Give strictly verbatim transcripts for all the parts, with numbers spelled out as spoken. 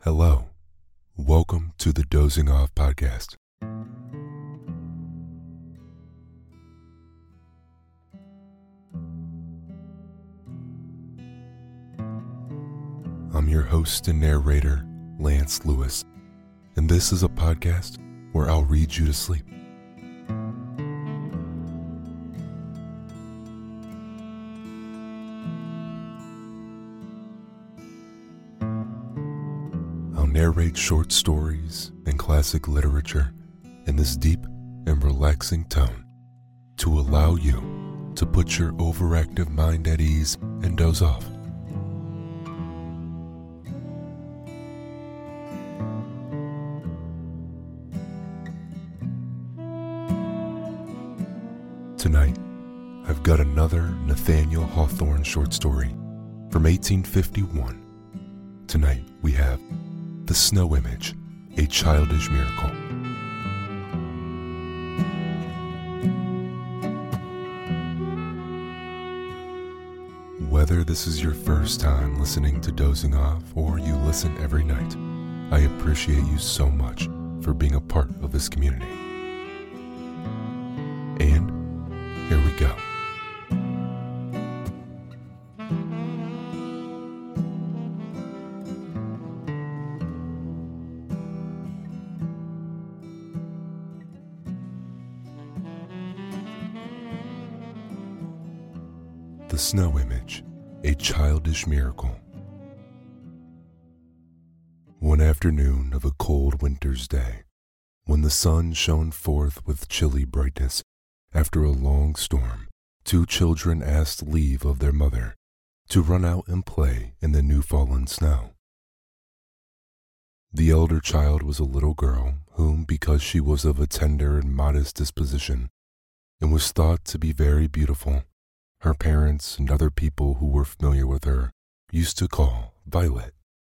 Hello, welcome to the Dozing Off Podcast. I'm your host and narrator, Lance Lewis, and this is a podcast where I'll read you to sleep. I'll narrate short stories and classic literature in this deep and relaxing tone to allow you to put your overactive mind at ease and doze off. Tonight, I've got another Nathaniel Hawthorne short story from eighteen fifty-one. Tonight, we have The Snow Image, a Childish Miracle. Whether this is your first time listening to Dozing Off or you listen every night, I appreciate you so much for being a part of this community. And here we go. The Snow Image, a Childish Miracle. One afternoon of a cold winter's day, when the sun shone forth with chilly brightness after a long storm, two children asked leave of their mother to run out and play in the new-fallen snow. The elder child was a little girl whom, because she was of a tender and modest disposition and was thought to be very beautiful, her parents and other people who were familiar with her used to call Violet.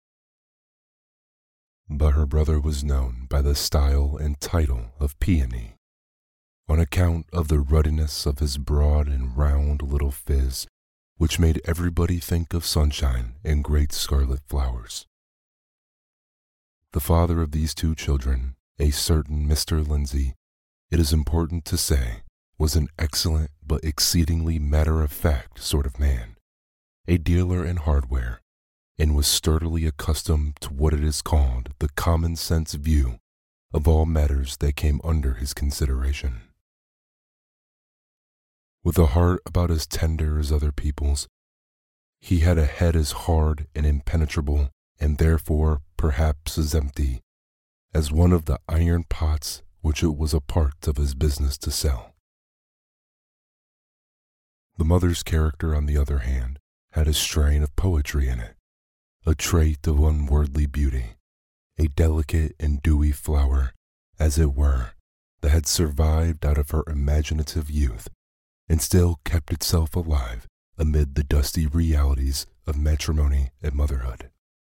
But her brother was known by the style and title of Peony, on account of the ruddiness of his broad and round little phiz, which made everybody think of sunshine and great scarlet flowers. The father of these two children, a certain Mister Lindsay, it is important to say, was an excellent but exceedingly matter-of-fact sort of man, a dealer in hardware, and was sturdily accustomed to what it is called the common-sense view of all matters that came under his consideration. With a heart about as tender as other people's, he had a head as hard and impenetrable, and therefore perhaps as empty, as one of the iron pots which it was a part of his business to sell. The mother's character, on the other hand, had a strain of poetry in it, a trait of unworldly beauty, a delicate and dewy flower, as it were, that had survived out of her imaginative youth and still kept itself alive amid the dusty realities of matrimony and motherhood.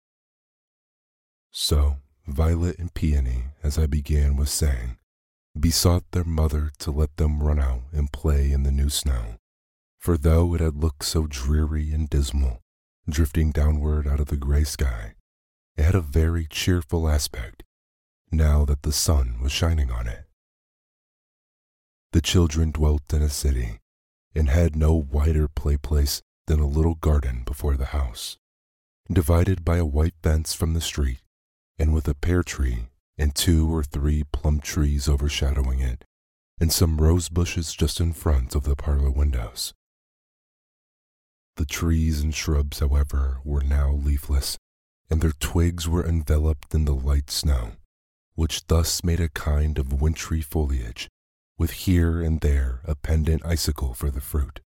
So, Violet and Peony, as I began with saying, besought their mother to let them run out and play in the new snow, for though it had looked so dreary and dismal, drifting downward out of the gray sky, it had a very cheerful aspect, now that the sun was shining on it. The children dwelt in a city, and had no wider play place than a little garden before the house, divided by a white fence from the street, and with a pear tree and two or three plum trees overshadowing it, and some rose bushes just in front of the parlor windows. The trees and shrubs, however, were now leafless, and their twigs were enveloped in the light snow, which thus made a kind of wintry foliage, with here and there a pendant icicle for the fruit.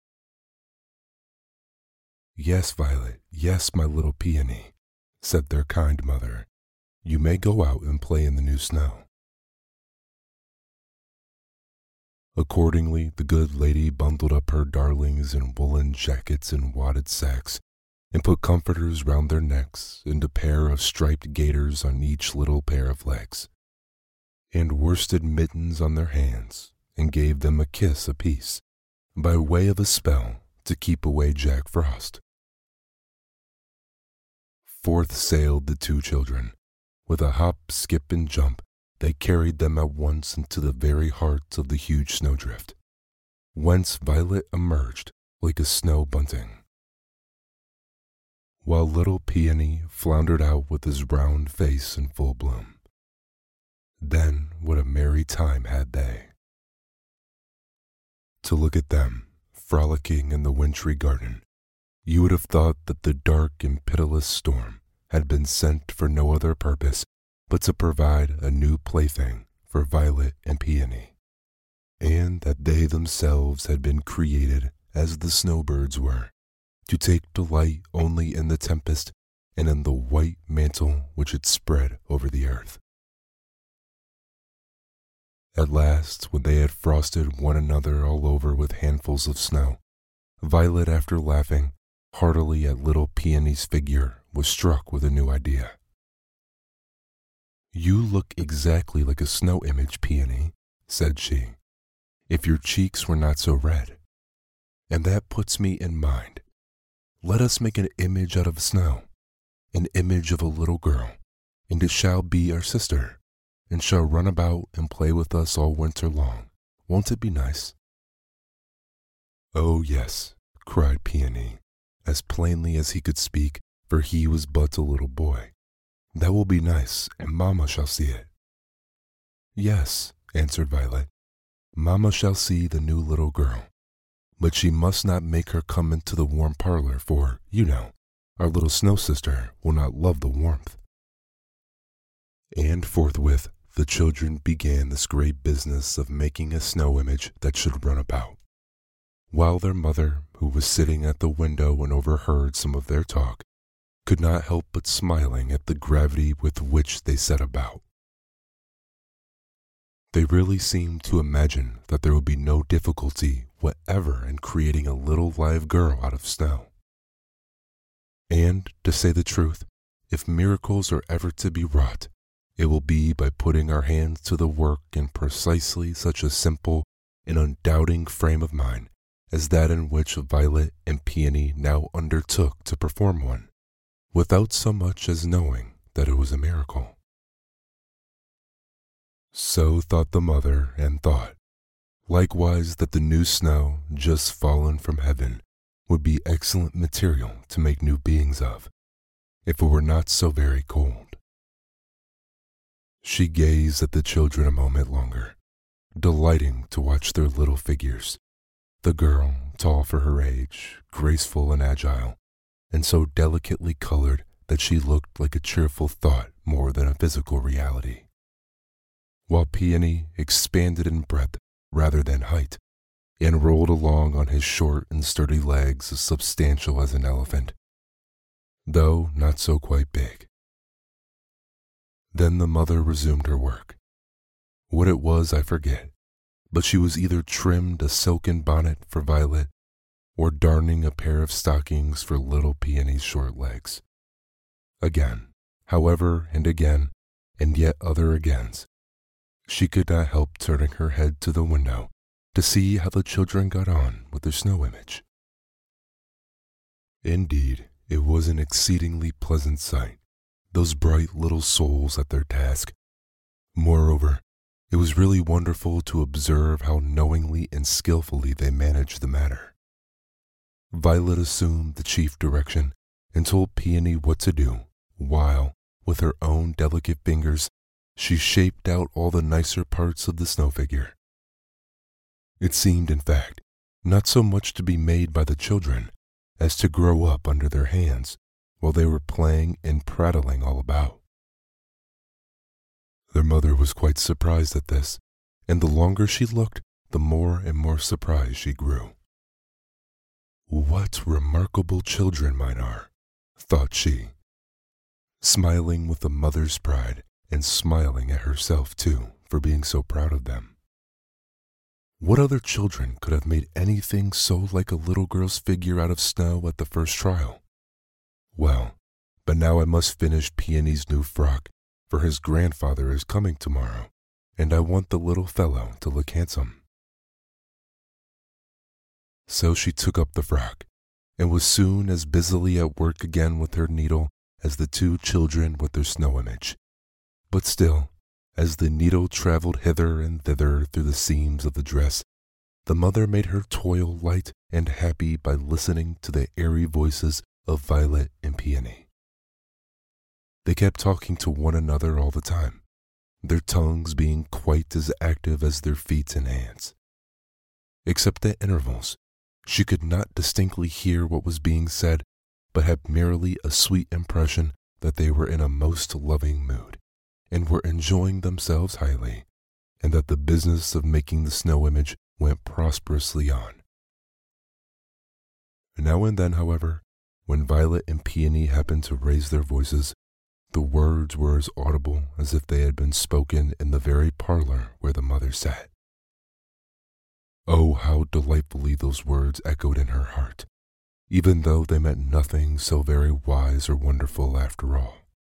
"Yes, Violet, yes, my little Peony," said their kind mother. "You may go out and play in the new snow." Accordingly, the good lady bundled up her darlings in woolen jackets and wadded sacks, and put comforters round their necks and a pair of striped gaiters on each little pair of legs, and worsted mittens on their hands, and gave them a kiss apiece, by way of a spell to keep away Jack Frost. Forth sailed the two children, With a hop, skip, and jump, they carried them at once into the very heart of the huge snowdrift, whence Violet emerged like a snow bunting, while little Peony floundered out with his round face in full bloom. Then what a merry time had they! To look at them, frolicking in the wintry garden, you would have thought that the dark and pitiless storm had been sent for no other purpose but to provide a new plaything for Violet and Peony, and that they themselves had been created as the snowbirds were, to take delight only in the tempest and in the white mantle which had spread over the earth. At last, when they had frosted one another all over with handfuls of snow, Violet, after laughing heartily at little Peony's figure, was struck with a new idea. "You look exactly like a snow image, Peony," said she, "if your cheeks were not so red. And that puts me in mind. Let us make an image out of snow, an image of a little girl, and it shall be our sister, and shall run about and play with us all winter long. Won't it be nice?" "Oh, yes," cried Peony, as plainly as he could speak, for he was but a little boy. "That will be nice, and Mamma shall see it." "Yes," answered Violet, "Mamma shall see the new little girl, but she must not make her come into the warm parlor, for, you know, our little snow sister will not love the warmth." And forthwith the children began this great business of making a snow image that should run about, while their mother, who was sitting at the window and overheard some of their talk, could not help but smiling at the gravity with which they set about. They really seemed to imagine that there would be no difficulty whatever in creating a little live girl out of snow. And, to say the truth, if miracles are ever to be wrought, it will be by putting our hands to the work in precisely such a simple and undoubting frame of mind as that in which Violet and Peony now undertook to perform one, without so much as knowing that it was a miracle. So thought the mother, and thought, likewise, that the new snow, just fallen from heaven, would be excellent material to make new beings of, if it were not so very cold. She gazed at the children a moment longer, delighting to watch their little figures, the girl, tall for her age, graceful and agile, and so delicately colored that she looked like a cheerful thought more than a physical reality, while Peony expanded in breadth rather than height, and rolled along on his short and sturdy legs as substantial as an elephant, though not so quite big. Then the mother resumed her work. What it was I forget, but she was either trimmed a silken bonnet for Violet, or darning a pair of stockings for little Peony's short legs. Again, however, and again, and yet other agains, she could not help turning her head to the window to see how the children got on with their snow image. Indeed, it was an exceedingly pleasant sight, those bright little souls at their task. Moreover, it was really wonderful to observe how knowingly and skillfully they managed the matter. Violet assumed the chief direction and told Peony what to do, while, with her own delicate fingers, she shaped out all the nicer parts of the snow figure. It seemed, in fact, not so much to be made by the children as to grow up under their hands while they were playing and prattling all about. Their mother was quite surprised at this, and the longer she looked, the more and more surprised she grew. "What remarkable children mine are," thought she, smiling with a mother's pride and smiling at herself too for being so proud of them. What other children could have made anything so like a little girl's figure out of snow at the first trial? Well, but now I must finish Peony's new frock, for his grandfather is coming tomorrow, and I want the little fellow to look handsome. So she took up the frock, and was soon as busily at work again with her needle as the two children with their snow image, But still, as the needle traveled hither and thither through the seams of the dress, the mother made her toil light and happy by listening to the airy voices of Violet and Peony. They kept talking to one another all the time, their tongues being quite as active as their feet and hands. Except at intervals, she could not distinctly hear what was being said, but had merely a sweet impression that they were in a most loving mood, and were enjoying themselves highly, and that the business of making the snow image went prosperously on. Now and then, however, when Violet and Peony happened to raise their voices, the words were as audible as if they had been spoken in the very parlor where the mother sat. Oh, how delightfully those words echoed in her heart, even though they meant nothing so very wise or wonderful after all.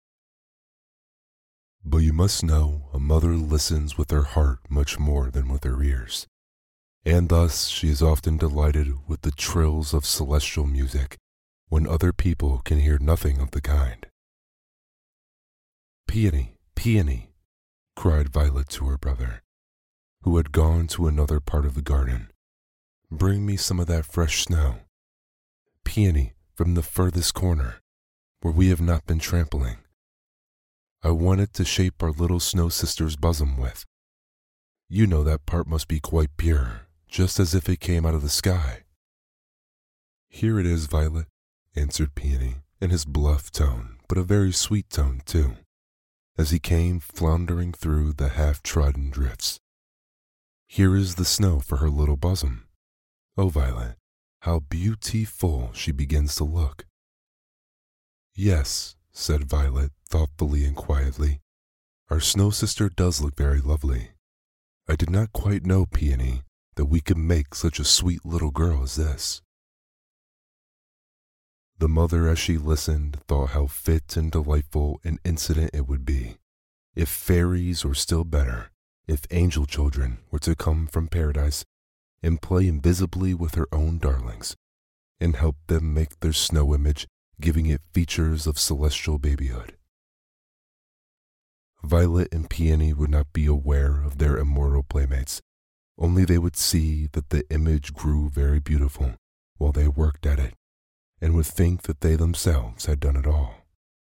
But you must know a mother listens with her heart much more than with her ears, and thus she is often delighted with the trills of celestial music when other people can hear nothing of the kind. "Peony, Peony," cried Violet to her brother, who had gone to another part of the garden, "bring me some of that fresh snow. Peony, from the furthest corner, where we have not been trampling. I wanted to shape our little snow sister's bosom with. You know that part must be quite pure, just as if it came out of the sky." "Here it is, Violet," answered Peony, in his bluff tone, but a very sweet tone, too, as he came floundering through the half-trodden drifts. "Here is the snow for her little bosom. Oh, Violet, how beautiful she begins to look." "Yes," said Violet thoughtfully and quietly, "our snow sister does look very lovely. I did not quite know, Peony, that we could make such a sweet little girl as this." The mother, as she listened, thought how fit and delightful an incident it would be, if fairies, or still better, if angel children were to come from paradise and play invisibly with her own darlings, and help them make their snow image, giving it features of celestial babyhood. Violet and Peony would not be aware of their immortal playmates, only they would see that the image grew very beautiful while they worked at it, and would think that they themselves had done it all.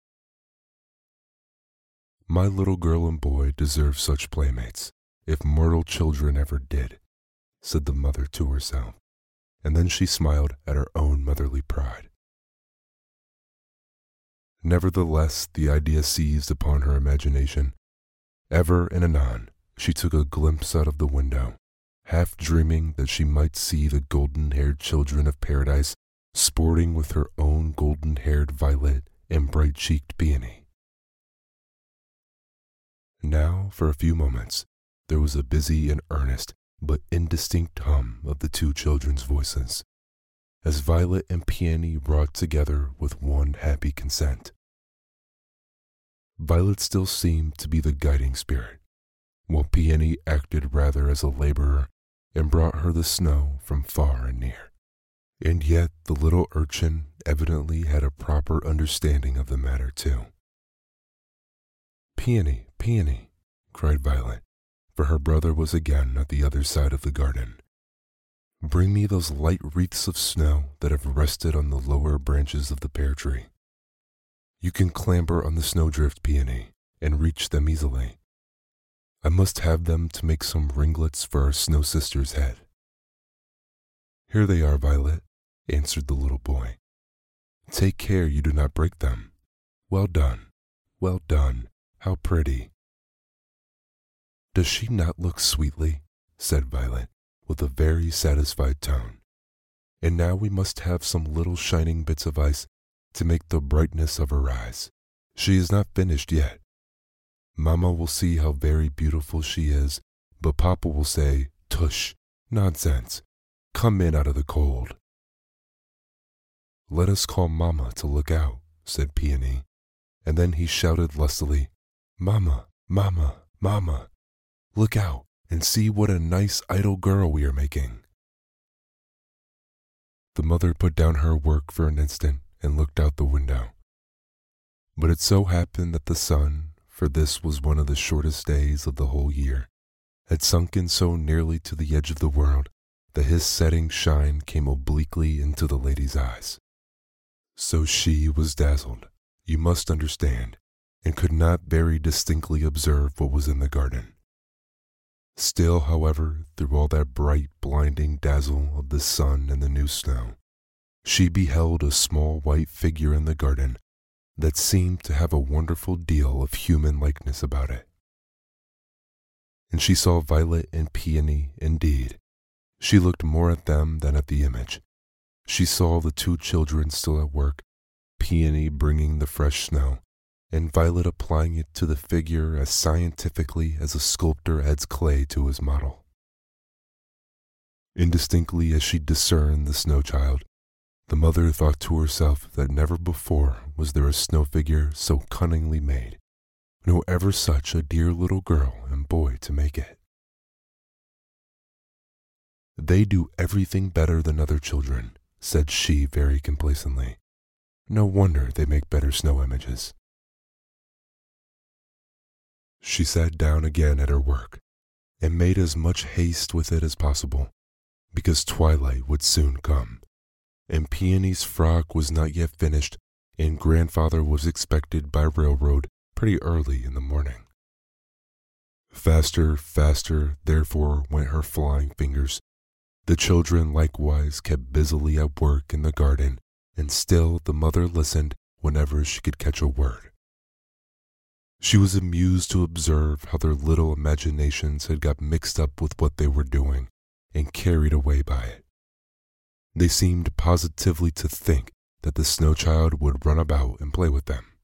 My little girl and boy deserve such playmates, if mortal children ever did, said the mother to herself, and then she smiled at her own motherly pride. Nevertheless, the idea seized upon her imagination. Ever and anon, she took a glimpse out of the window, half dreaming that she might see the golden-haired children of paradise sporting with her own golden-haired Violet and bright-cheeked Peony. Now, for a few moments, there was a busy and earnest but indistinct hum of the two children's voices, as Violet and Peony wrought together with one happy consent. Violet still seemed to be the guiding spirit, while Peony acted rather as a laborer and brought her the snow from far and near. And yet the little urchin evidently had a proper understanding of the matter too. "Peony, Peony," cried Violet, for her brother was again at the other side of the garden. "Bring me those light wreaths of snow that have rested on the lower branches of the pear tree. You can clamber on the snowdrift, Peony, and reach them easily. I must have them to make some ringlets for our snow sister's head." "Here they are, Violet," answered the little boy. "Take care you do not break them. Well done, well done, how pretty." "Does she not look sweetly?" said Violet, with a very satisfied tone. "And now we must have some little shining bits of ice to make the brightness of her eyes. She is not finished yet. Mamma will see how very beautiful she is, but Papa will say, 'Tush, nonsense, come in out of the cold.'" "Let us call Mamma to look out," said Peony, and then he shouted lustily, "Mamma, Mamma, Mamma, look out and see what a nice idle girl we are making." The mother put down her work for an instant and looked out the window. But it so happened that the sun, for this was one of the shortest days of the whole year, had sunken so nearly to the edge of the world that his setting shine came obliquely into the lady's eyes. So she was dazzled, you must understand, and could not very distinctly observe what was in the garden. Still, however, through all that bright, blinding dazzle of the sun and the new snow, she beheld a small white figure in the garden that seemed to have a wonderful deal of human likeness about it. And she saw Violet and Peony indeed. She looked more at them than at the image. She saw the two children still at work, Peony bringing the fresh snow, and Violet applying it to the figure as scientifically as a sculptor adds clay to his model. Indistinctly as she discerned the snow child, the mother thought to herself that never before was there a snow figure so cunningly made, nor ever such a dear little girl and boy to make it. They do everything better than other children, said she very complacently. No wonder they make better snow images. She sat down again at her work, and made as much haste with it as possible, because twilight would soon come, and Peony's frock was not yet finished, and grandfather was expected by railroad pretty early in the morning. Faster, faster, therefore, went her flying fingers. The children likewise kept busily at work in the garden, and still the mother listened whenever she could catch a word. She was amused to observe how their little imaginations had got mixed up with what they were doing and carried away by it. They seemed positively to think that the snow child would run about and play with them.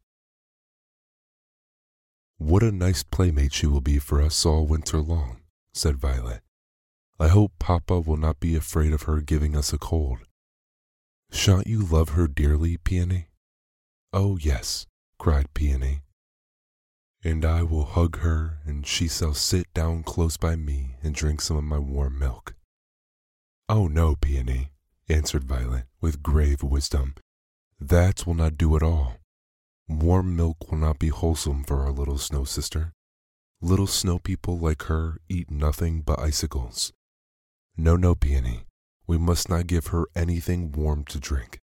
What a nice playmate she will be for us all winter long, said Violet. I hope Papa will not be afraid of her giving us a cold. Shan't you love her dearly, Peony? Oh, yes, cried Peony. And I will hug her, and she shall sit down close by me and drink some of my warm milk. Oh, no, Peony, answered Violet with grave wisdom. That will not do at all. Warm milk will not be wholesome for our little snow sister. Little snow people like her eat nothing but icicles. No, no, Peony, we must not give her anything warm to drink.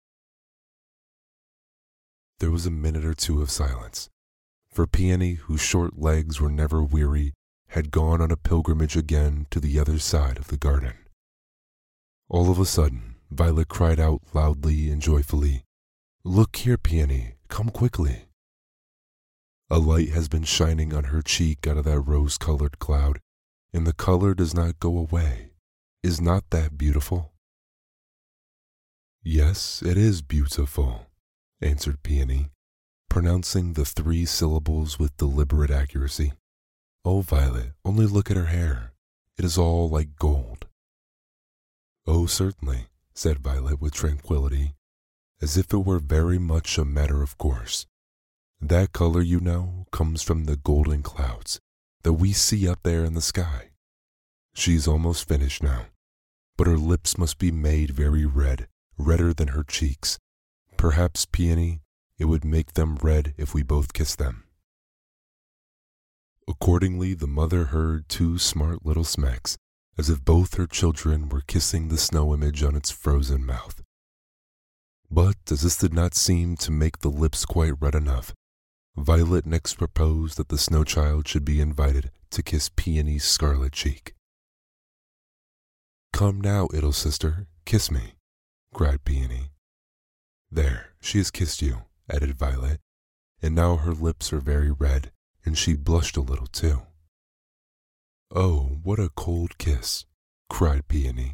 There was a minute or two of silence, for Peony, whose short legs were never weary, had gone on a pilgrimage again to the other side of the garden. All of a sudden, Violet cried out loudly and joyfully, Look here, Peony, come quickly. A light has been shining on her cheek out of that rose-colored cloud, and the color does not go away. Is not that beautiful? Yes, it is beautiful, answered Peony, pronouncing the three syllables with deliberate accuracy. Oh, Violet, only look at her hair. It is all like gold. Oh, certainly, said Violet with tranquility, as if it were very much a matter of course. That color, you know, comes from the golden clouds that we see up there in the sky. She's almost finished now, but her lips must be made very red, redder than her cheeks. Perhaps, Peony, it would make them red if we both kissed them. Accordingly, the mother heard two smart little smacks, as if both her children were kissing the snow image on its frozen mouth. But as this did not seem to make the lips quite red enough, Violet next proposed that the snow child should be invited to kiss Peony's scarlet cheek. Come now, little sister, kiss me, cried Peony. There, she has kissed you, added Violet, and now her lips are very red, and she blushed a little too. Oh, what a cold kiss, cried Peony.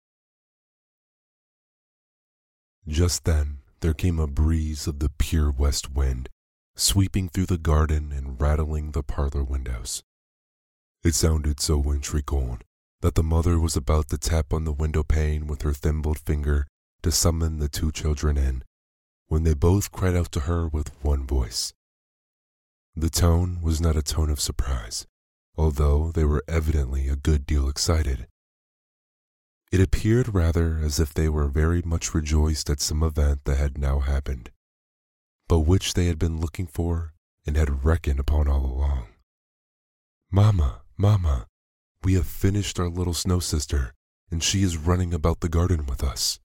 Just then there came a breeze of the pure west wind, sweeping through the garden and rattling the parlor windows. It sounded so wintry cold that the mother was about to tap on the window pane with her thimbled finger to summon the two children in, when they both cried out to her with one voice. The tone was not a tone of surprise, although they were evidently a good deal excited. It appeared rather as if they were very much rejoiced at some event that had now happened, but which they had been looking for and had reckoned upon all along. "Mama, Mama, we have finished our little snow sister, and she is running about the garden with us."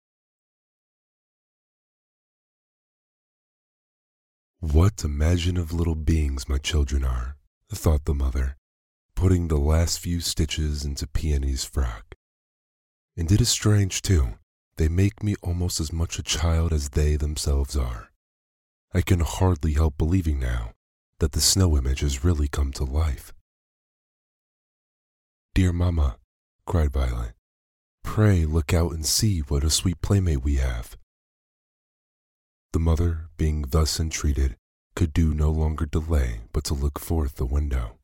"What imaginative little beings my children are," thought the mother, putting the last few stitches into Peony's frock. "And it is strange, too. They make me almost as much a child as they themselves are. I can hardly help believing now that the snow image has really come to life." "Dear Mamma," cried Violet, "pray look out and see what a sweet playmate we have." The mother, being thus entreated, could do no longer delay but to look forth the window.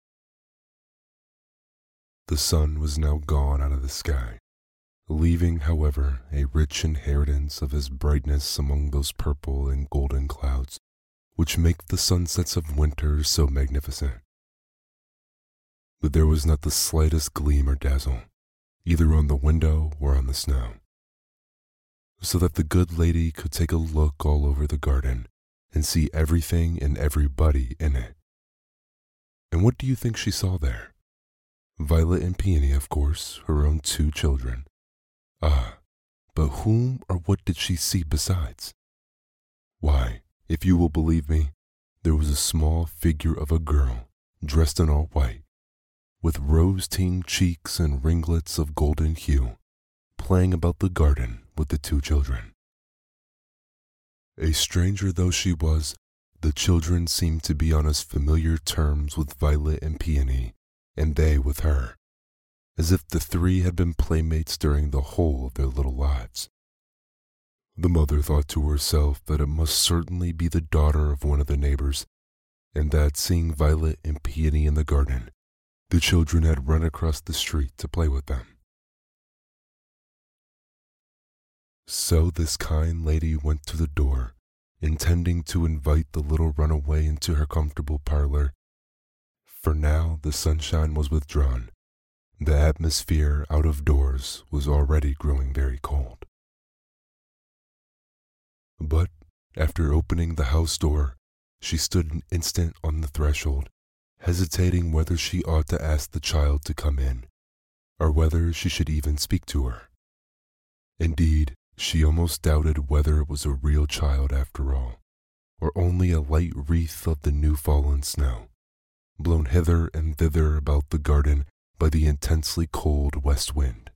The sun was now gone out of the sky, leaving, however, a rich inheritance of his brightness among those purple and golden clouds which make the sunsets of winter so magnificent. But there was not the slightest gleam or dazzle, either on the window or on the snow, so that the good lady could take a look all over the garden and see everything and everybody in it. And what do you think she saw there? Violet and Peony, of course, her own two children. Ah, but whom or what did she see besides? Why, if you will believe me, there was a small figure of a girl, dressed in all white, with rose-tinged cheeks and ringlets of golden hue, playing about the garden with the two children. A stranger though she was, the children seemed to be on as familiar terms with Violet and Peony, and they with her, as if the three had been playmates during the whole of their little lives. The mother thought to herself that it must certainly be the daughter of one of the neighbors, and that seeing Violet and Peony in the garden, the children had run across the street to play with them. So this kind lady went to the door, intending to invite the little runaway into her comfortable parlor, for now the sunshine was withdrawn. The atmosphere out of doors was already growing very cold. But after opening the house door, she stood an instant on the threshold, hesitating whether she ought to ask the child to come in, or whether she should even speak to her. Indeed, she almost doubted whether it was a real child after all, or only a light wreath of the new-fallen snow, blown hither and thither about the garden by the intensely cold west wind.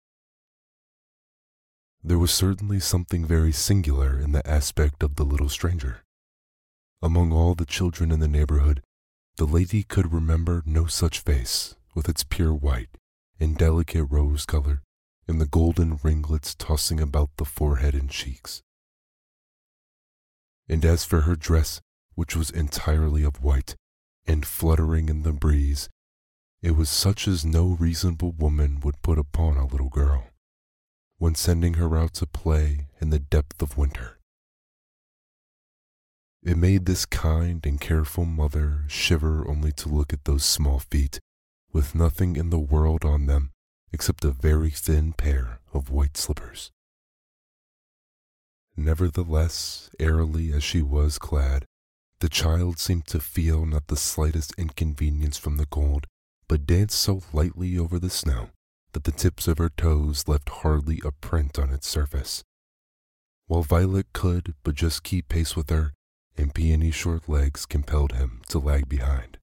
There was certainly something very singular in the aspect of the little stranger. Among all the children in the neighborhood, the lady could remember no such face, with its pure white and delicate rose color, and the golden ringlets tossing about the forehead and cheeks. And as for her dress, which was entirely of white, and fluttering in the breeze, it was such as no reasonable woman would put upon a little girl, when sending her out to play in the depth of winter. It made this kind and careful mother shiver only to look at those small feet, with nothing in the world on them except a very thin pair of white slippers. Nevertheless, airily as she was clad, the child seemed to feel not the slightest inconvenience from the cold, but danced so lightly over the snow that the tips of her toes left hardly a print on its surface, while Violet could but just keep pace with her, and Peony's short legs compelled him to lag behind.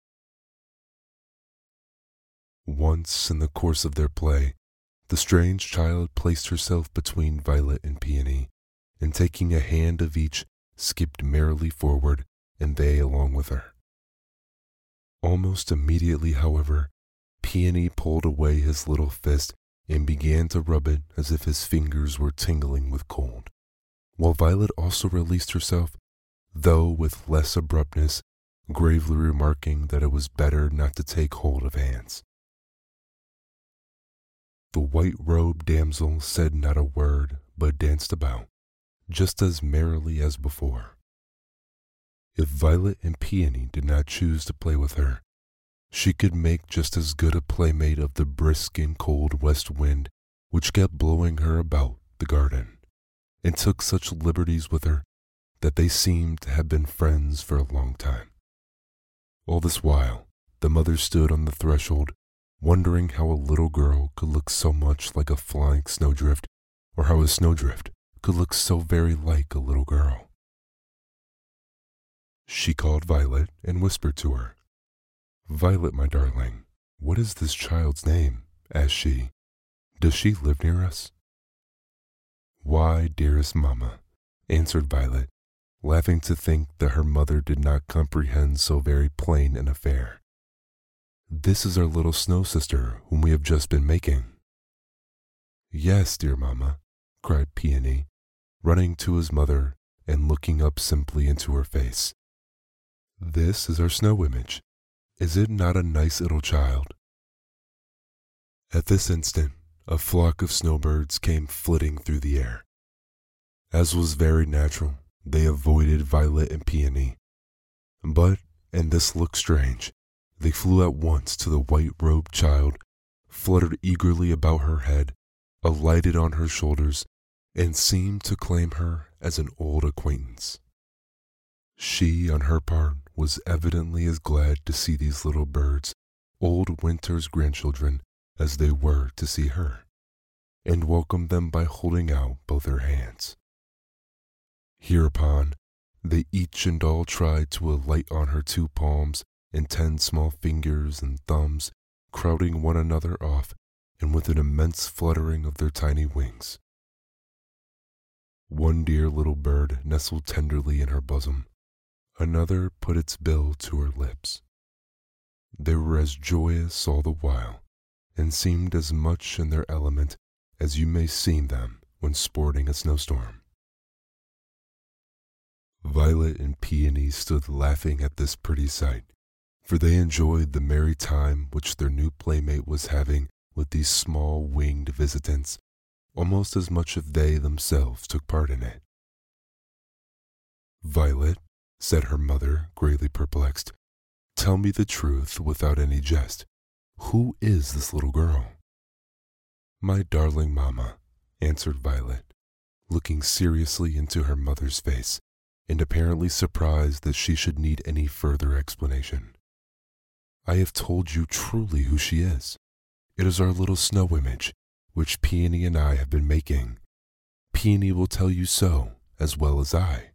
Once in the course of their play, the strange child placed herself between Violet and Peony, and taking a hand of each, skipped merrily forward, and they along with her. Almost immediately, however, Peony pulled away his little fist and began to rub it as if his fingers were tingling with cold, while Violet also released herself, though with less abruptness, gravely remarking that it was better not to take hold of hands. The white-robed damsel said not a word, but danced about, just as merrily as before. If Violet and Peony did not choose to play with her, she could make just as good a playmate of the brisk and cold west wind which kept blowing her about the garden, and took such liberties with her that they seemed to have been friends for a long time. All this while, the mother stood on the threshold, wondering how a little girl could look so much like a flying snowdrift, or how a snowdrift could look so very like a little girl. She called Violet and whispered to her, "Violet, my darling, what is this child's name?" asked she. "Does she live near us?" "Why, dearest mamma," answered Violet, laughing to think that her mother did not comprehend so very plain an affair. "This is our little snow sister whom we have just been making." "Yes, dear mamma," cried Peony, running to his mother and looking up simply into her face. "This is our snow image. Is it not a nice little child?" At this instant, a flock of snowbirds came flitting through the air. As was very natural, they avoided Violet and Peony. But, and this looked strange, they flew at once to the white-robed child, fluttered eagerly about her head, alighted on her shoulders, and seemed to claim her as an old acquaintance. She, on her part, was evidently as glad to see these little birds, old Winter's grandchildren, as they were to see her, and welcomed them by holding out both her hands. Hereupon, they each and all tried to alight on her two palms and ten small fingers and thumbs, crowding one another off, and with an immense fluttering of their tiny wings. One dear little bird nestled tenderly in her bosom. Another put its bill to her lips. They were as joyous all the while, and seemed as much in their element as you may see them when sporting a snowstorm. Violet and Peony stood laughing at this pretty sight, for they enjoyed the merry time which their new playmate was having with these small winged visitants, almost as much as they themselves took part in it. "Violet," said her mother, greatly perplexed, "tell me the truth without any jest. Who is this little girl?" "My darling mamma," answered Violet, looking seriously into her mother's face, and apparently surprised that she should need any further explanation. "I have told you truly who she is. It is our little snow image, which Peony and I have been making. Peony will tell you so, as well as I."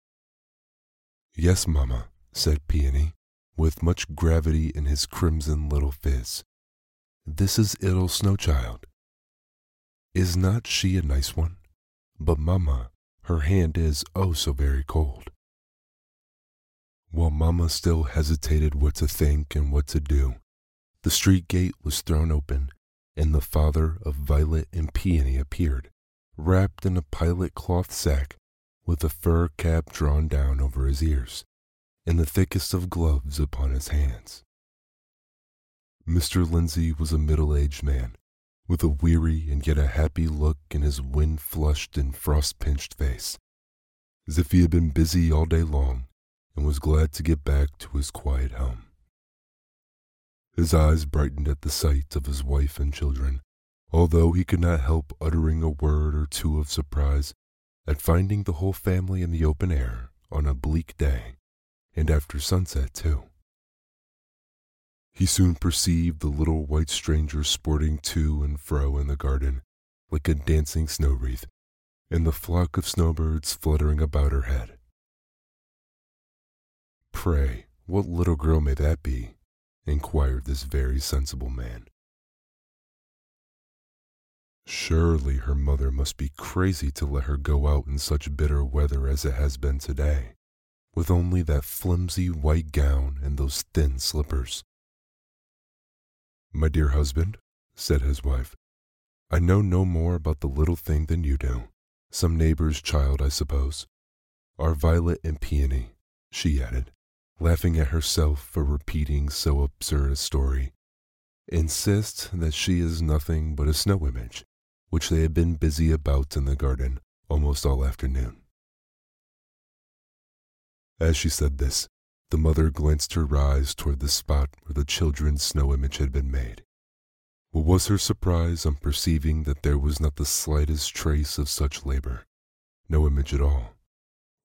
"Yes, mamma," said Peony, with much gravity in his crimson little phiz. "This is little Snow Child. Is not she a nice one? But, mamma, her hand is oh so very cold." While mamma still hesitated what to think and what to do, the street gate was thrown open, and the father of Violet and Peony appeared, wrapped in a pilot cloth sack, with a fur cap drawn down over his ears, and the thickest of gloves upon his hands. Mister Lindsay was a middle-aged man, with a weary and yet a happy look in his wind-flushed and frost-pinched face, as if he had been busy all day long and was glad to get back to his quiet home. His eyes brightened at the sight of his wife and children, although he could not help uttering a word or two of surprise at finding the whole family in the open air on a bleak day, and after sunset too. He soon perceived the little white stranger sporting to and fro in the garden like a dancing snow wreath, and the flock of snowbirds fluttering about her head. "Pray, what little girl may that be?" inquired this very sensible man. "Surely her mother must be crazy to let her go out in such bitter weather as it has been today, with only that flimsy white gown and those thin slippers." "My dear husband," said his wife, "I know no more about the little thing than you do. Some neighbor's child, I suppose. Our Violet and Peony," she added, laughing at herself for repeating so absurd a story, "insist that she is nothing but a snow image, which they have been busy about in the garden almost all afternoon." As she said this, the mother glanced her eyes toward the spot where the children's snow image had been made. What was her surprise on perceiving that there was not the slightest trace of such labor, no image at all,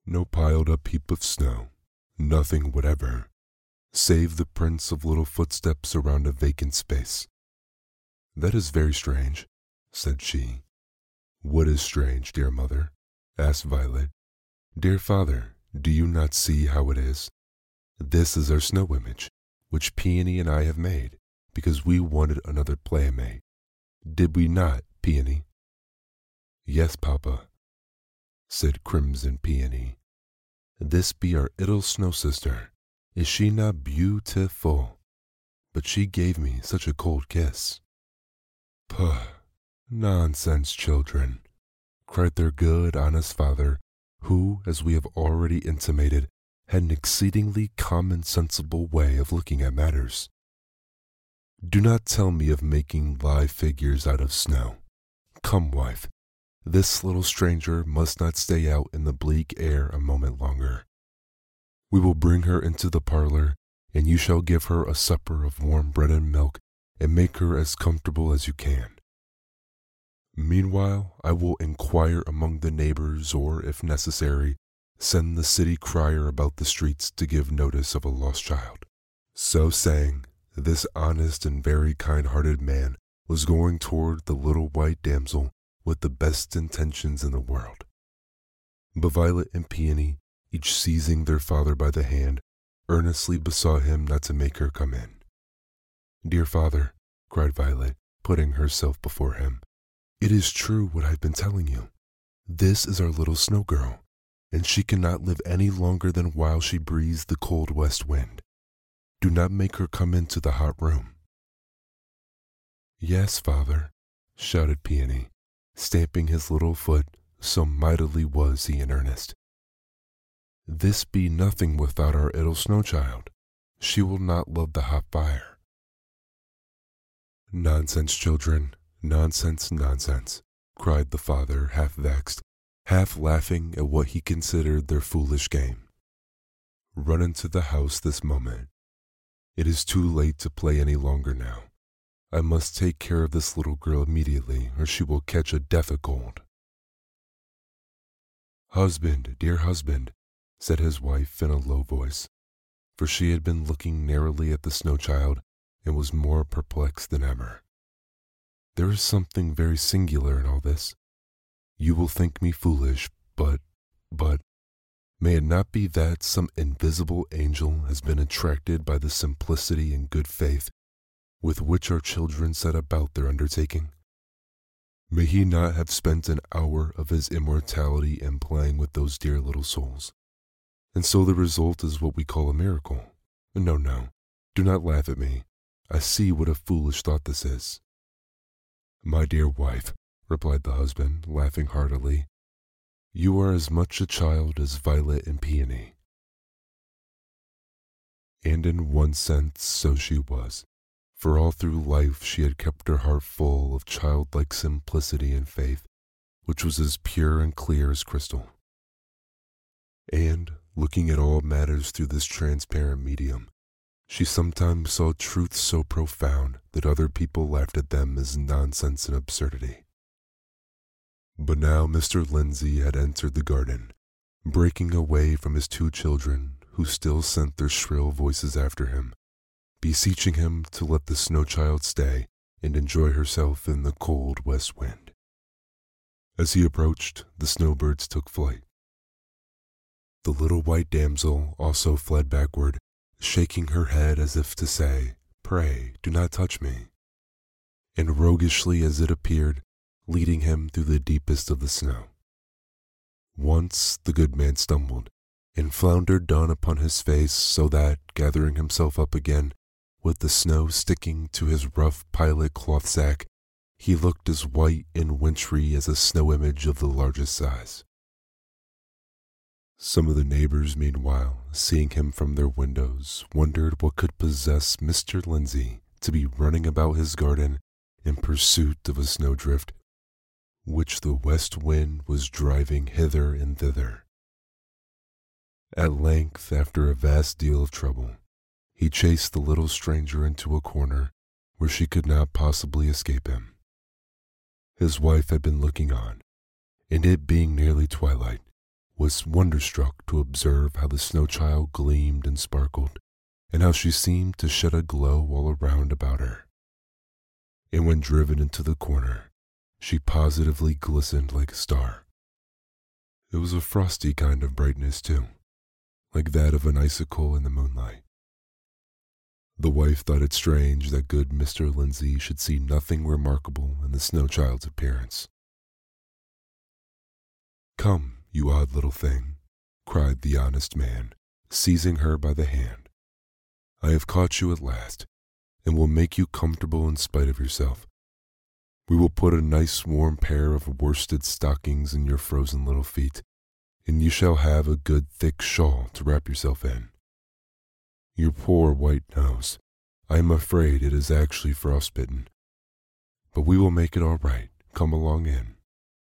No piled up heap of snow, nothing whatever, save the prints of little footsteps around a vacant space. "That is very strange," said she. "What is strange, dear mother?" asked Violet. "Dear father, do you not see how it is? This is our snow image, which Peony and I have made, because we wanted another playmate. Did we not, Peony?" "Yes, Papa," said Crimson Peony. "This be our little snow sister. Is she not beautiful? But she gave me such a cold kiss." "Puh, nonsense, children," cried their good, honest father, who, as we have already intimated, had an exceedingly common-sensible way of looking at matters. "Do not tell me of making live figures out of snow. Come, wife, this little stranger must not stay out in the bleak air a moment longer. We will bring her into the parlor, and you shall give her a supper of warm bread and milk, and make her as comfortable as you can. Meanwhile, I will inquire among the neighbors, or, if necessary, send the city crier about the streets to give notice of a lost child." So saying, this honest and very kind-hearted man was going toward the little white damsel with the best intentions in the world. But Violet and Peony, each seizing their father by the hand, earnestly besought him not to make her come in. "Dear father," cried Violet, putting herself before him, "it is true what I've been telling you. This is our little snow girl, and she cannot live any longer than while she breathes the cold west wind. Do not make her come into the hot room." "Yes, father," shouted Peony, stamping his little foot, so mightily was he in earnest. "This be nothing without our little snow child. She will not love the hot fire." "Nonsense, children, nonsense, nonsense," cried the father, half vexed, half laughing at what he considered their foolish game. "Run into the house this moment. It is too late to play any longer now. I must take care of this little girl immediately, or she will catch a death cold." "Husband, dear husband," said his wife in a low voice, for she had been looking narrowly at the snow child and was more perplexed than ever. "There is something very singular in all this. You will think me foolish, but, but, may it not be that some invisible angel has been attracted by the simplicity and good faith with which our children set about their undertaking? May he not have spent an hour of his immortality in playing with those dear little souls? And so the result is what we call a miracle. No, no, do not laugh at me. I see what a foolish thought this is." "My dear wife," replied the husband, laughing heartily, "you are as much a child as Violet and Peony." And in one sense so she was, for all through life she had kept her heart full of childlike simplicity and faith, which was as pure and clear as crystal. And, looking at all matters through this transparent medium, she sometimes saw truths so profound that other people laughed at them as nonsense and absurdity. But now Mister Lindsay had entered the garden, breaking away from his two children, who still sent their shrill voices after him, beseeching him to let the snow child stay and enjoy herself in the cold west wind. As he approached, the snowbirds took flight. The little white damsel also fled backward, shaking her head as if to say, "Pray, do not touch me," and roguishly as it appeared, leading him through the deepest of the snow. Once the good man stumbled, and floundered down upon his face, so that, gathering himself up again, with the snow sticking to his rough pilot cloth sack, he looked as white and wintry as a snow image of the largest size. Some of the neighbors, meanwhile, seeing him from their windows, wondered what could possess Mister Lindsay to be running about his garden in pursuit of a snowdrift, which the west wind was driving hither and thither. At length, after a vast deal of trouble, he chased the little stranger into a corner where she could not possibly escape him. His wife had been looking on, and it being nearly twilight, was wonderstruck to observe how the snow child gleamed and sparkled, and how she seemed to shed a glow all around about her. And when driven into the corner, she positively glistened like a star. It was a frosty kind of brightness, too, like that of an icicle in the moonlight. The wife thought it strange that good Mister Lindsay should see nothing remarkable in the snow child's appearance. "Come, you odd little thing," cried the honest man, seizing her by the hand. "I have caught you at last, and will make you comfortable in spite of yourself. We will put a nice warm pair of worsted stockings in your frozen little feet, and you shall have a good thick shawl to wrap yourself in. Your poor white nose, I am afraid it is actually frostbitten, but we will make it all right. Come along in."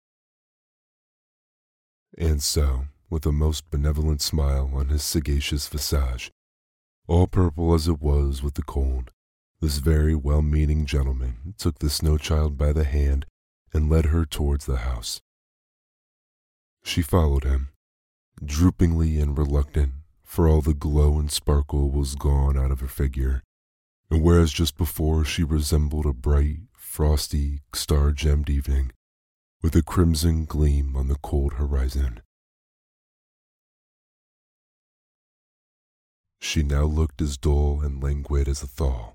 And so, with a most benevolent smile on his sagacious visage, all purple as it was with the cold, this very well-meaning gentleman took the snow child by the hand and led her towards the house. She followed him, droopingly and reluctant, for all the glow and sparkle was gone out of her figure, and whereas just before she resembled a bright, frosty, star-gemmed evening, with a crimson gleam on the cold horizon, she now looked as dull and languid as a thaw.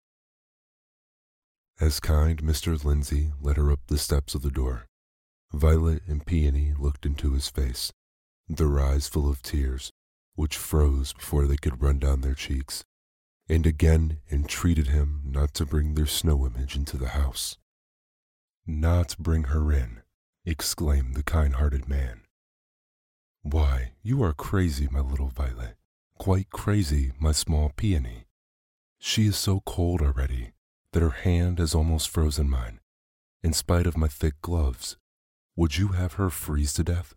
As kind Mister Lindsay led her up the steps of the door, Violet and Peony looked into his face, their eyes full of tears, which froze before they could run down their cheeks, and again entreated him not to bring their snow image into the house. "Not bring her in," exclaimed the kind-hearted man. "Why, you are crazy, my little Violet, quite crazy, my small Peony. She is so cold already that her hand has almost frozen mine, in spite of my thick gloves. Would you have her freeze to death?"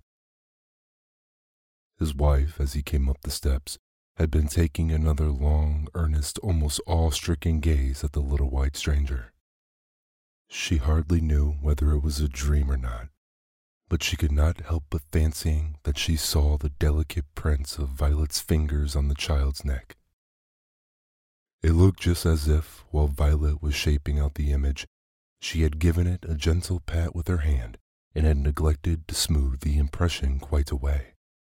His wife, as he came up the steps, had been taking another long, earnest, almost awe-stricken gaze at the little white stranger. She hardly knew whether it was a dream or not, but she could not help but fancying that she saw the delicate prints of Violet's fingers on the child's neck. It looked just as if, while Violet was shaping out the image, she had given it a gentle pat with her hand and had neglected to smooth the impression quite away.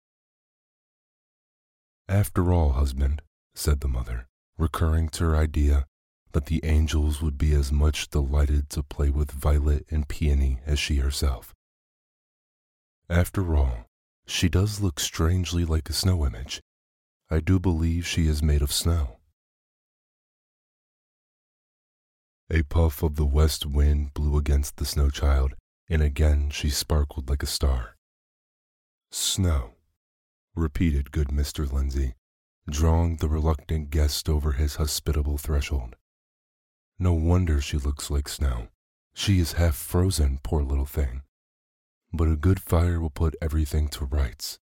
"After all, husband," said the mother, recurring to her idea that the angels would be as much delighted to play with Violet and Peony as she herself. "After all, she does look strangely like a snow image. I do believe she is made of snow." A puff of the west wind blew against the snow child, and again she sparkled like a star. "Snow," repeated good Mister Lindsay, drawing the reluctant guest over his hospitable threshold. "No wonder she looks like snow. She is half frozen, poor little thing. But a good fire will put everything to rights."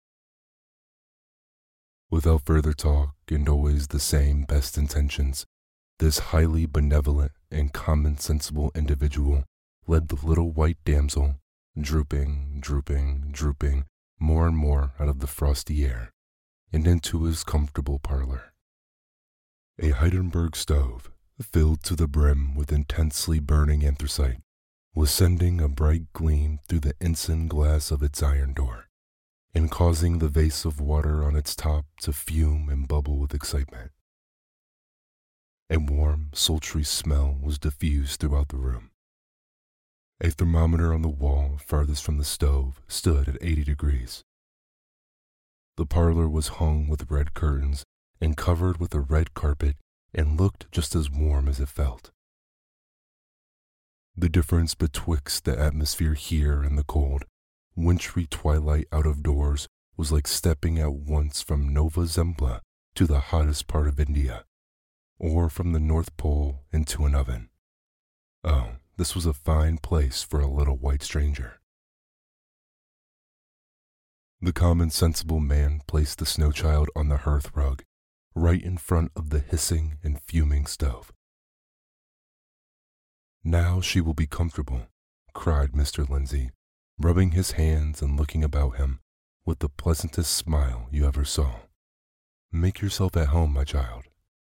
Without further talk, and always the same best intentions, this highly benevolent and common-sensible individual led the little white damsel, drooping, drooping, drooping, more and more out of the frosty air, and into his comfortable parlor. A Heidelberg stove, filled to the brim with intensely burning anthracite, was sending a bright gleam through the ensign glass of its iron door, and causing the vase of water on its top to fume and bubble with excitement. A warm, sultry smell was diffused throughout the room. A thermometer on the wall farthest from the stove stood at eighty degrees. The parlor was hung with red curtains and covered with a red carpet and looked just as warm as it felt. The difference betwixt the atmosphere here and the cold, wintry twilight out of doors was like stepping at once from Nova Zembla to the hottest part of India, or from the North Pole into an oven. Oh, this was a fine place for a little white stranger. The common sensible man placed the snow child on the hearth rug, right in front of the hissing and fuming stove. "Now she will be comfortable," cried Mister Lindsay, rubbing his hands and looking about him, with the pleasantest smile you ever saw. "Make yourself at home, my child."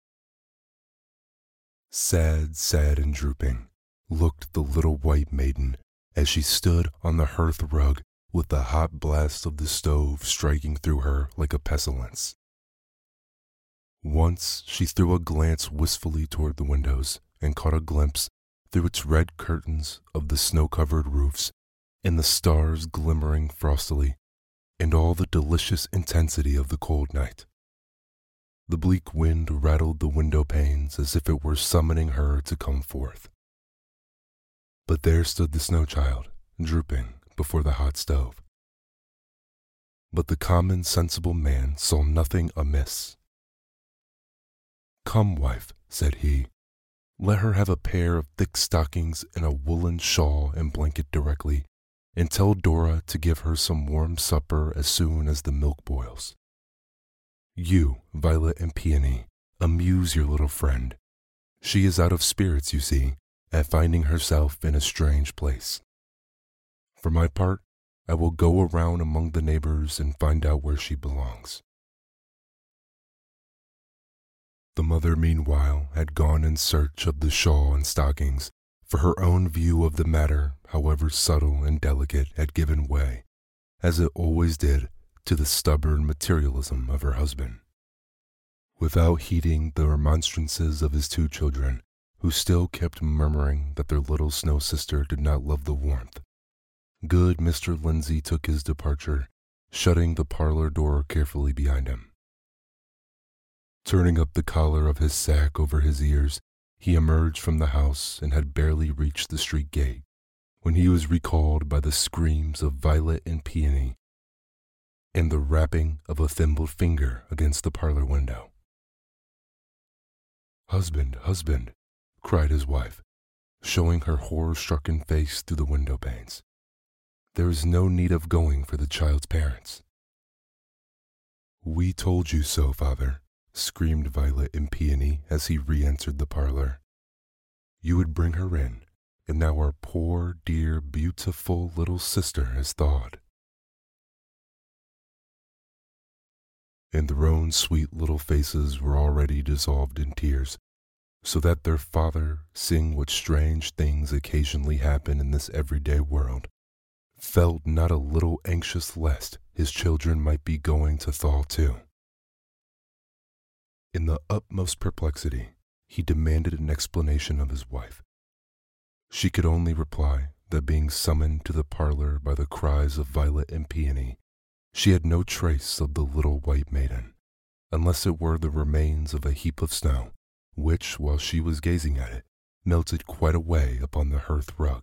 Sad, sad and drooping looked the little white maiden as she stood on the hearth rug with the hot blast of the stove striking through her like a pestilence. Once she threw a glance wistfully toward the windows and caught a glimpse through its red curtains of the snow-covered roofs and the stars glimmering frostily and all the delicious intensity of the cold night. The bleak wind rattled the window panes as if it were summoning her to come forth. But there stood the snow child, drooping before the hot stove. But the common, sensible man saw nothing amiss. "Come, wife," said he, "let her have a pair of thick stockings and a woolen shawl and blanket directly, and tell Dora to give her some warm supper as soon as the milk boils. You, Violet and Peony, amuse your little friend. She is out of spirits, you see, at finding herself in a strange place. For my part, I will go around among the neighbors and find out where she belongs." The mother, meanwhile, had gone in search of the shawl and stockings, for her own view of the matter, however subtle and delicate, had given way, as it always did, to the stubborn materialism of her husband. Without heeding the remonstrances of his two children, who still kept murmuring that their little snow sister did not love the warmth, good Mister Lindsay took his departure, shutting the parlor door carefully behind him. Turning up the collar of his sack over his ears, he emerged from the house and had barely reached the street gate when he was recalled by the screams of Violet and Peony and the rapping of a thimbled finger against the parlor window. "Husband, husband," cried his wife, showing her horror-stricken face through the window panes. "There is no need of going for the child's parents." "We told you so, father," screamed Violet and Peony as he re-entered the parlor. "You would bring her in, and now our poor, dear, beautiful little sister has thawed." And their own sweet little faces were already dissolved in tears, so that their father, seeing what strange things occasionally happen in this everyday world, felt not a little anxious lest his children might be going to thaw too. In the utmost perplexity, he demanded an explanation of his wife. She could only reply that being summoned to the parlor by the cries of Violet and Peony, she had no trace of the little white maiden, unless it were the remains of a heap of snow, which, while she was gazing at it, melted quite away upon the hearth rug.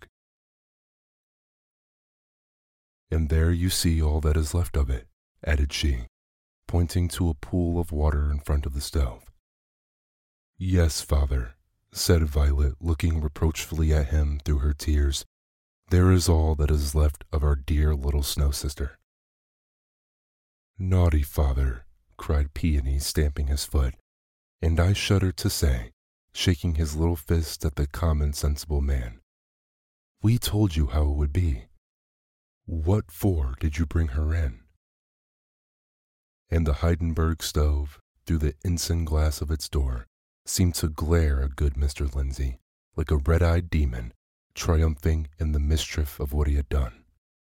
"And there you see all that is left of it," added she, pointing to a pool of water in front of the stove. "Yes, father," said Violet, looking reproachfully at him through her tears, "there is all that is left of our dear little snow sister." "Naughty father," cried Peony, stamping his foot, and I shudder to say, shaking his little fist at the common sensible man. "We told you how it would be. What for did you bring her in?" And the Heidenberg stove, through the ensign glass of its door, seemed to glare at good Mister Lindsay, like a red-eyed demon, triumphing in the mischief of what he had done.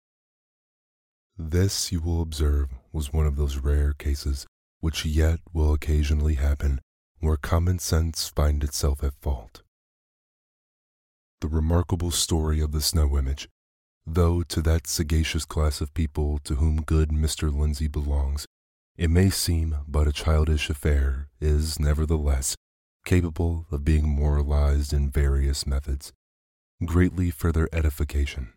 This, you will observe, was one of those rare cases which yet will occasionally happen where common sense finds itself at fault. The remarkable story of the snow image, though to that sagacious class of people to whom good Mister Lindsay belongs, it may seem but a childish affair, is, nevertheless, capable of being moralized in various methods, greatly for their edification.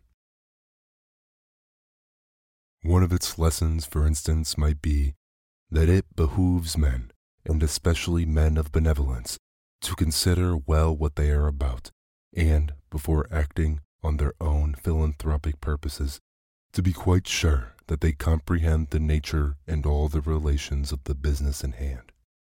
One of its lessons, for instance, might be that it behooves men, and especially men of benevolence, to consider well what they are about, and, before acting on their own philanthropic purposes, to be quite sure that they comprehend the nature and all the relations of the business in hand.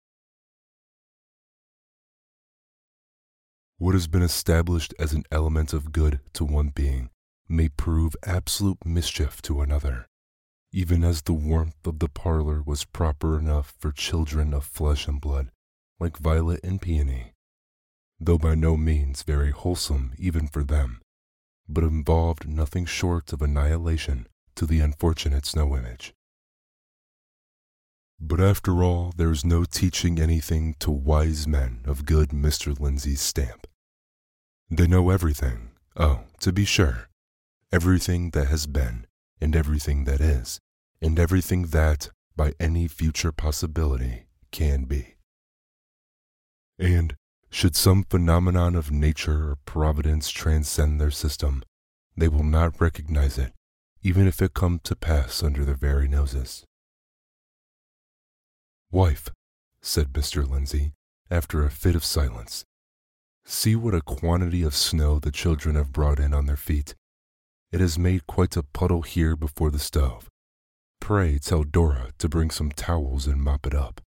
What has been established as an element of good to one being may prove absolute mischief to another, even as the warmth of the parlor was proper enough for children of flesh and blood, like Violet and Peony, though by no means very wholesome even for them, but involved nothing short of annihilation to the unfortunate Snow Image. But after all, there is no teaching anything to wise men of good Mister Lindsay's stamp. They know everything, oh, to be sure, everything that has been, and everything that is, and everything that, by any future possibility, can be. And, should some phenomenon of nature or providence transcend their system, they will not recognize it, even if it come to pass under their very noses. "Wife," said Mister Lindsay, after a fit of silence, "see what a quantity of snow the children have brought in on their feet. It has made quite a puddle here before the stove. Pray tell Dora to bring some towels and mop it up."